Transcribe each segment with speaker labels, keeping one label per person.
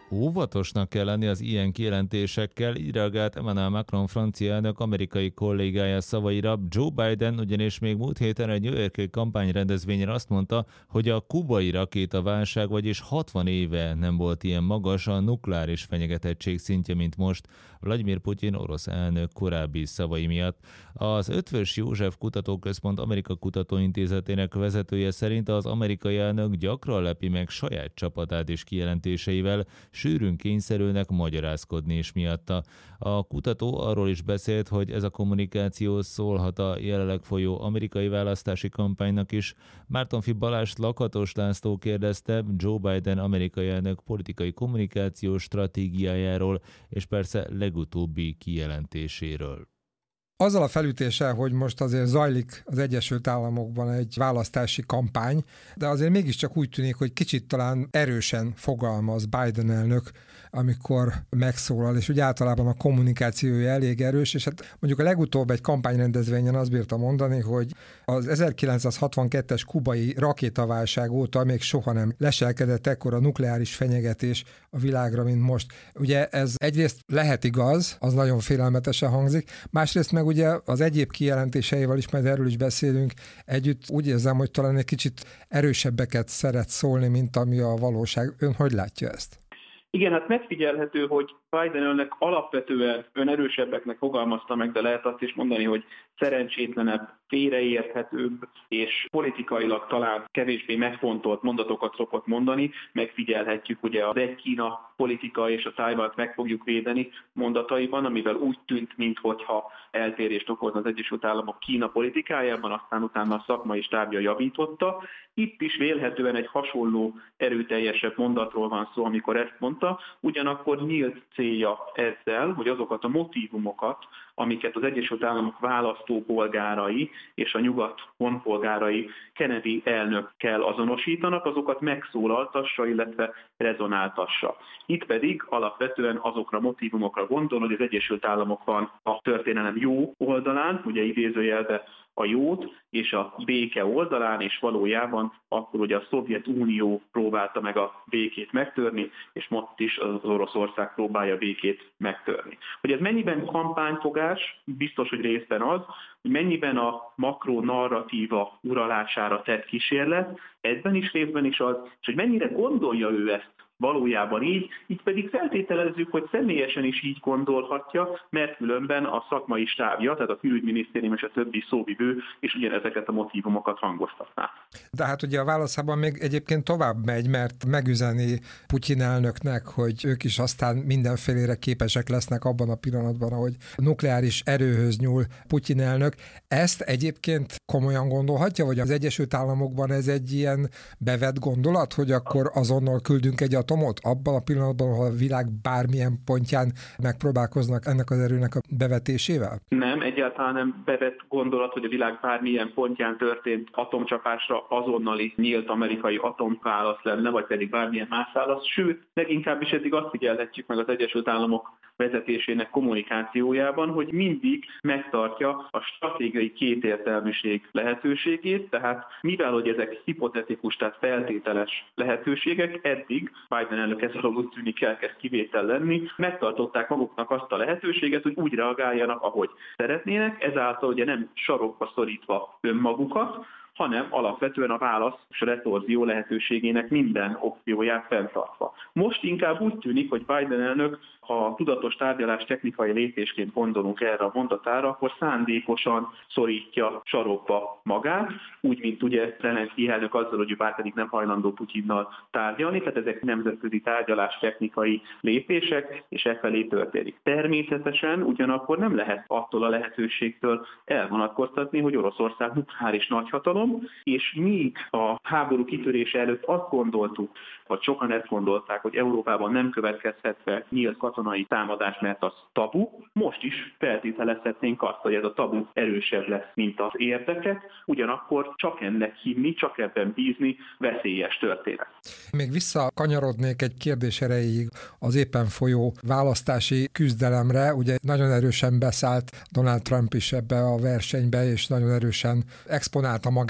Speaker 1: Óvatosnak kell lenni az ilyen kijelentésekkel, így reagált Emmanuel Macron francia elnök amerikai kollégája szavaira. Joe Biden ugyanis még múlt héten egy New York-i kampányrendezvényen azt mondta, hogy a kubai rakétaválság, vagyis 60 éve nem volt ilyen magas a nukleáris fenyegetettség szintje, mint most, Vladimir Putyin orosz elnök korábbi szavai miatt. Az Eötvös József Kutatóközpont Amerika Kutatóintézetének vezetője szerint az amerikai elnök gyakran lepi meg saját csapatát és kijelentéseivel, sűrűn kényszerülnek magyarázkodni is miatta. A kutató arról is beszélt, hogy ez a kommunikáció szólhat a jelenleg folyó amerikai választási kampánynak is. Mártonffy Balást Lakatos László kérdezte Joe Biden amerikai elnök politikai kommunikációs stratégiájáról, és persze legutóbbi kijelentéséről.
Speaker 2: Azzal a felütéssel, hogy most azért zajlik az Egyesült Államokban egy választási kampány, de azért mégiscsak úgy tűnik, hogy kicsit talán erősen fogalmaz Biden elnök, amikor megszólal, és úgy általában a kommunikációja elég erős, és hát mondjuk a legutóbb egy kampányrendezvényen azt bírta mondani, hogy az 1962-es kubai rakétaválság óta még soha nem leselkedett ekkora nukleáris fenyegetés a világra, mint most. Ugye ez egyrészt lehet igaz, az nagyon félelmetesen hangzik, másrészt meg ugye az egyéb kijelentéseivel is, majd erről is beszélünk együtt, úgy érzem, hogy talán egy kicsit erősebbeket szeret szólni, mint ami a valóság. Ön hogy látja ezt?
Speaker 3: Igen, hát megfigyelhető, hogy Biden önnek alapvetően erősebbeknek fogalmazta meg, de lehet azt is mondani, hogy szerencsétlenebb, félreérthetőbb és politikailag talán kevésbé megfontolt mondatokat szokott mondani. Megfigyelhetjük ugye az egy Kína politika és a Tajvant meg fogjuk védeni mondataiban, amivel úgy tűnt, minthogyha eltérést okozna az Egyesült Államok Kína politikájában, aztán utána a szakmai stábja javította. Itt is vélhetően egy hasonló erőteljesebb mondatról van szó, amikor ezt mondta, ugyanakkor nyílt célja ezzel, hogy azokat a motívumokat, amiket az Egyesült Államok választópolgárai és a nyugat honpolgárai Kennedy elnökkel azonosítanak, azokat megszólaltassa, illetve rezonáltassa. Itt pedig alapvetően azokra a motívumokra gondol, hogy az Egyesült Államok van a történelem jó oldalán, ugye idézőjelbe a jót, és a béke oldalán, és valójában akkor ugye a Szovjetunió próbálta meg a békét megtörni, és most is az Oroszország próbálja a békét megtörni. Hogy ez mennyiben kampányfogás, biztos, hogy részben az, hogy mennyiben a makronarratíva uralására tett kísérlet, ebben is részben is az, és hogy mennyire gondolja ő ezt valójában így pedig feltételezzük, hogy személyesen is így gondolhatja, mert különben a szakmai stábja, tehát a külügyminisztérium és a többi szóvivő is ugyanezeket a motívumokat hangoztatná.
Speaker 2: De hát ugye a válaszában még egyébként tovább megy, mert megüzeni Putyin elnöknek, hogy ők is aztán mindenfélére képesek lesznek abban a pillanatban, ahogy nukleáris erőhöz nyúl Putyin elnök. Ezt egyébként komolyan gondolhatja, vagy az Egyesült Államokban ez egy ilyen bevett gondolat, hogy akkor azonnal küldünk egy atomot abban a pillanatban, ahol a világ bármilyen pontján megpróbálkoznak ennek az erőnek a bevetésével?
Speaker 3: Nem, egyáltalán nem bevett gondolat, hogy a világ bármilyen pontján történt atomcsapásra azonnali nyílt amerikai atomválasz lenne, vagy pedig bármilyen más válasz. Sőt, leginkább is eddig azt figyelhetjük meg az Egyesült Államok vezetésének kommunikációjában, hogy mindig megtartja a stratégiai kétértelműség lehetőségét, tehát mivel, hogy ezek hipotetikus, tehát feltételes lehetőségek, eddig Biden elnök ezzel úgy tűnik elkezd kivétel lenni, megtartották maguknak azt a lehetőséget, hogy úgy reagáljanak, ahogy szeretnének, ezáltal ugye nem sarokba szorítva önmagukat, hanem alapvetően a válasz és a retorzió lehetőségének minden opcióját fenntartva. Most inkább úgy tűnik, hogy Biden elnök, ha tudatos tárgyalás technikai lépésként gondolunk erre a mondatára, akkor szándékosan szorítja sarokba magát, úgy, mint ugye Zelenszky elnök azzal, hogy ő bár pedig nem hajlandó Putyinnal tárgyalni, tehát ezek nemzetközi tárgyalás technikai lépések, és efelé történik. Természetesen ugyanakkor nem lehet attól a lehetőségtől elvonatkoztatni, hogy Oroszország nukleáris nagyhatalom, és míg a háború kitörése előtt azt gondoltuk, vagy sokan ezt gondolták, hogy Európában nem következhet be nyílt katonai támadás, mert az tabu, most is feltételezhetnénk azt, hogy ez a tabu erősebb lesz, mint az érdekek, ugyanakkor csak ennek hinni, csak ebben bízni veszélyes történet.
Speaker 2: Még visszakanyarodnék egy kérdés erejéig az éppen folyó választási küzdelemre. Ugye nagyon erősen beszállt Donald Trump is ebbe a versenybe, és nagyon erősen exponálta magát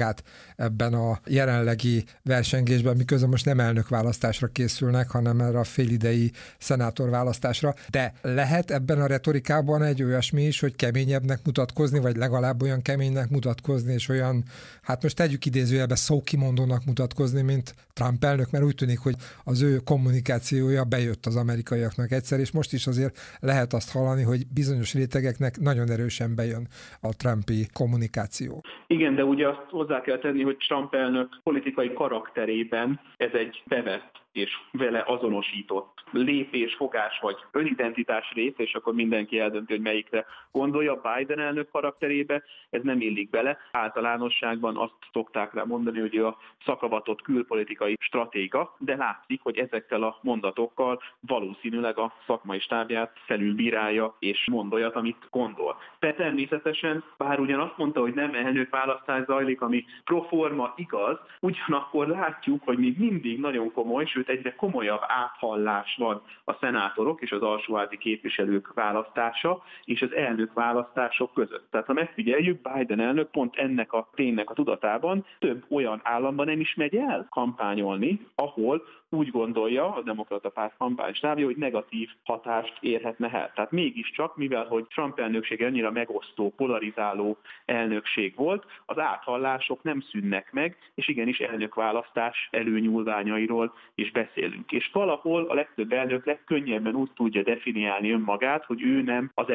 Speaker 2: retorikát ebben a jelenlegi versengésben, miközben most nem elnökválasztásra készülnek, hanem erre a félidei szenátorválasztásra. De lehet ebben a retorikában egy olyasmi is, hogy keményebbnek mutatkozni, vagy legalább olyan keménynek mutatkozni, és olyan, hát most tegyük idézőjelbe, szókimondónak mutatkozni, mint Trump elnök, mert úgy tűnik, hogy az ő kommunikációja bejött az amerikaiaknak egyszer, és most is azért lehet azt hallani, hogy bizonyos rétegeknek nagyon erősen bejön a Trumpi kommunikáció.
Speaker 3: Igen, de ugye azt hozzá kell tenni, hogy Trump elnök politikai karakterében ez egy bevett és vele azonosított lépés, fogás vagy önidentitás rész, és akkor mindenki eldönti, hogy melyikre gondolja. Biden elnök karakterébe ez nem illik bele. Általánosságban azt szokták rá mondani, hogy ő a szakavatott külpolitikai stratéga, de látszik, hogy ezekkel a mondatokkal valószínűleg a szakmai stábját felülbírálja és mond olyat, amit gondol. De természetesen, bár ugyan azt mondta, hogy nem elnökválasztás zajlik, ami proforma igaz, ugyanakkor látjuk, hogy még mindig nagyon komoly, sőt egyre komolyabb áthallás van a szenátorok és az alsóházi képviselők választása és az elnök választások között. Tehát ha megfigyeljük, Biden elnök pont ennek a ténynek a tudatában több olyan államban nem is megy el kampányolni, ahol úgy gondolja a Demokrata Párt kampánystábja, hogy negatív hatást érhetne el. Tehát mégiscsak, mivel hogy Trump elnökség annyira megosztó, polarizáló elnökség volt, az áthallások nem szűnnek meg, és igenis elnökválasztás előnyúlványairól is beszélünk. És valahol a legtöbb elnök legkönnyebben úgy tudja definiálni önmagát, hogy ő nem az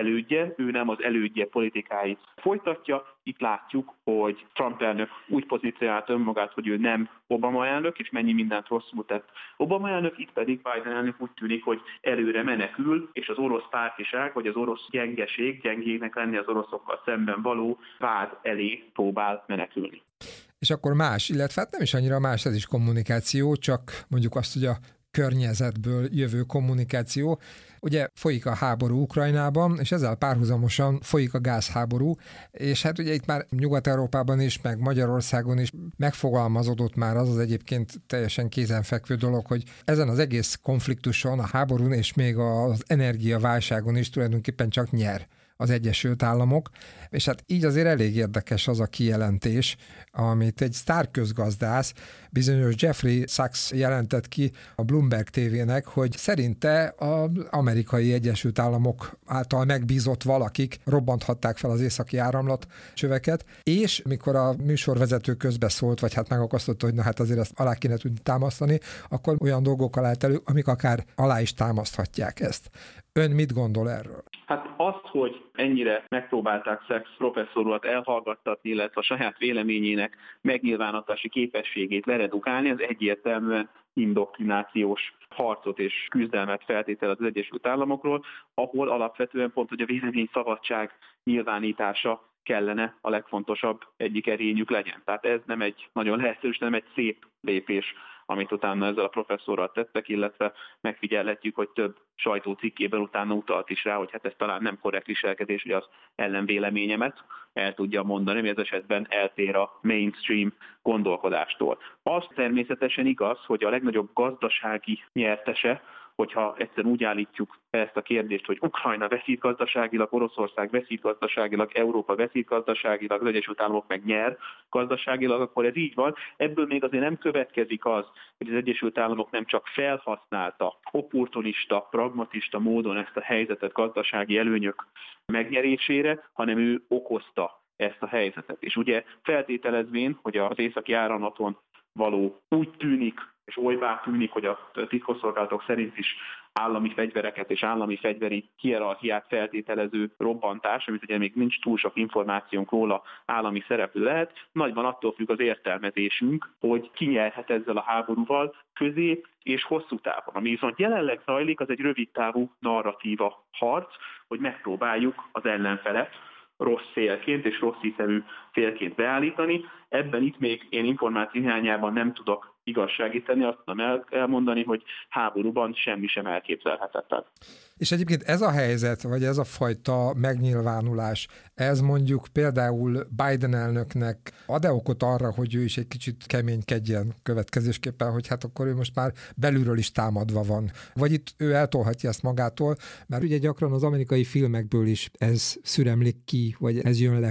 Speaker 3: elődje politikáit folytatja. Itt látjuk, hogy Trump elnök úgy pozícionált önmagát, hogy ő nem Obama elnök, és mennyi mindent rosszul tett Obama elnök, itt pedig Biden elnök úgy tűnik, hogy előre menekül, és az orosz pártiság, vagy az orosz gyengeség, gyengének lenni az oroszokkal szemben való vád elé próbál menekülni.
Speaker 2: És akkor más, illetve hát nem is annyira más, ez is kommunikáció, csak mondjuk azt, hogy a környezetből jövő kommunikáció. Ugye folyik a háború Ukrajnában, és ezzel párhuzamosan folyik a gázháború, és hát ugye itt már Nyugat-Európában is, meg Magyarországon is megfogalmazódott már az egyébként teljesen kézenfekvő dolog, hogy ezen az egész konfliktuson, a háborún és még az energiaválságon is tulajdonképpen csak nyer az Egyesült Államok, és hát így azért elég érdekes az a kijelentés, amit egy sztárközgazdász, bizonyos Jeffrey Sachs jelentett ki a Bloomberg TV-nek, hogy szerinte az Amerikai Egyesült Államok által megbízott valakik robbanthatták fel az északi áramlat csöveket, és mikor a műsorvezető közbeszólt, vagy hát megakasztotta, hogy na hát azért ezt alá kéne tudni támasztani, akkor olyan dolgokkal állt elő, amik akár alá is támaszthatják ezt. Ön mit gondol erről?
Speaker 3: Hát azt, hogy ennyire megpróbálták Sachs professzor urat elhallgattatni, illetve a saját véleményének megnyilvánítási képességét leredukálni, az egyértelműen indoktrinációs harcot és küzdelmet feltételez az Egyesült Államokról, ahol alapvetően pont, hogy a vélemény szabadság nyilvánítása kellene a legfontosabb egyik erényük legyen. Tehát ez nem egy nagyon lehetős, nem egy szép lépés, amit utána ezzel a professzorral tettek, illetve megfigyelhetjük, hogy több sajtócikkében utána utalt is rá, hogy hát ez talán nem korrekt viselkedés, hogy az ellenvéleményemet el tudja mondani, hogy ez esetben eltér a mainstream gondolkodástól. Az természetesen igaz, hogy a legnagyobb gazdasági nyertese, hogyha egyszer úgy állítjuk ezt a kérdést, hogy Ukrajna veszít gazdaságilag, Oroszország veszít gazdaságilag, Európa veszít gazdaságilag, az Egyesült Államok meg nyer gazdaságilag, akkor ez így van. Ebből még azért nem következik az, hogy az Egyesült Államok nem csak felhasználta opportunista, pragmatista módon ezt a helyzetet gazdasági előnyök megnyerésére, hanem ő okozta ezt a helyzetet. És ugye feltételezvén, hogy az északi áramlaton való úgy tűnik, és olybá tűnik, hogy a titkosszolgálatok szerint is állami fegyvereket és állami fegyveri hierarchiát feltételező robbantás, amit ugye még nincs túl sok információnk róla, állami szereplő lehet, nagyban attól függ az értelmezésünk, hogy ki nyerhet ezzel a háborúval közép és hosszú távon. Ami viszont jelenleg zajlik, az egy rövid távú narratíva harc, hogy megpróbáljuk az ellenfelet rossz félként és rossz hiszemű félként beállítani. Ebben itt még én információ hiányában nem tudok igazságítani, azt tudom elmondani, hogy háborúban semmi sem elképzelhetetlen.
Speaker 2: És egyébként ez a helyzet, vagy ez a fajta megnyilvánulás, ez mondjuk például Biden elnöknek ad-e okot arra, hogy ő is egy kicsit keménykedjen következésképpen, hogy hát akkor ő most már belülről is támadva van. Vagy itt ő eltolhatja ezt magától, mert ugye gyakran az amerikai filmekből is ez szüremlik ki, vagy ez jön le, hogy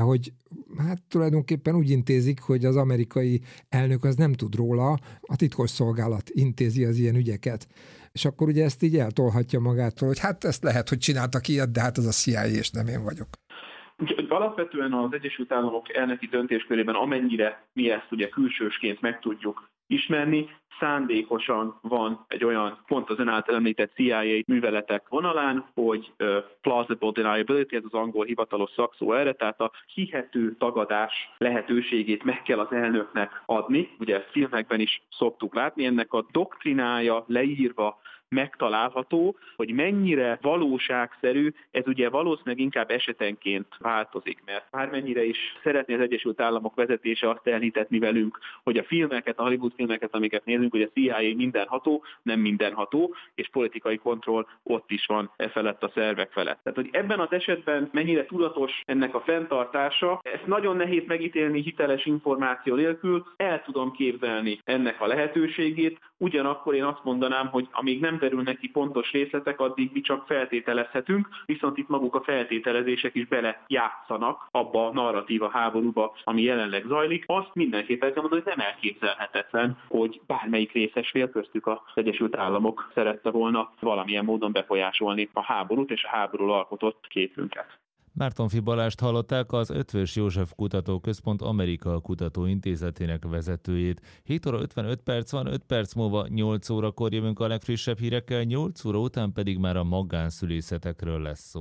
Speaker 2: hát tulajdonképpen úgy intézik, hogy az amerikai elnök az nem tud róla, a titkosszolgálat intézi az ilyen ügyeket. És akkor ugye ezt így eltolhatja magától, hogy hát ezt lehet, hogy csináltak ilyet, de hát az a CIA, és nem én vagyok.
Speaker 3: Alapvetően az Egyesült Államok elnöki döntéskörében, amennyire mi ezt ugye külsősként meg tudjuk ismerni, szándékosan van egy olyan, pont az ön által említett CIA műveletek vonalán, hogy plausible deniability, ez az angol hivatalos szakszó erre, tehát a hihető tagadás lehetőségét meg kell az elnöknek adni. Ugye ezt filmekben is szoktuk látni, ennek a doktrinája leírva megtalálható, hogy mennyire valóságszerű, ez ugye valószínűleg inkább esetenként változik, mert bármennyire is szeretné az Egyesült Államok vezetése azt elhitetni velünk, hogy a filmeket, a Hollywood filmeket, amiket nézünk, hogy a CIA mindenható, nem mindenható, és politikai kontroll ott is van e felett a szervek felett. Tehát, hogy ebben az esetben mennyire tudatos ennek a fenntartása, ezt nagyon nehéz megítélni hiteles információ nélkül, el tudom képzelni ennek a lehetőségét, ugyanakkor én azt mondanám, hogy amíg nem derülnek ki pontos részletek, addig mi csak feltételezhetünk, viszont itt maguk a feltételezések is belejátszanak abba a narratíva háborúba, ami jelenleg zajlik. Azt mindenképpen kell mondani, hogy nem elképzelhetetlen, hogy bármelyik részes fél, köztük az Egyesült Államok szerette volna valamilyen módon befolyásolni a háborút és a háborúról alkotott képünket.
Speaker 1: Mártonffy Balást hallották, az Eötvös József Kutatóközpont Amerika Kutatóintézetének vezetőjét. 7 óra 55 perc van, 5 perc múlva 8 órakor jövünk a legfrissebb hírekkel, 8 óra után pedig már a magánszülészetekről lesz szó.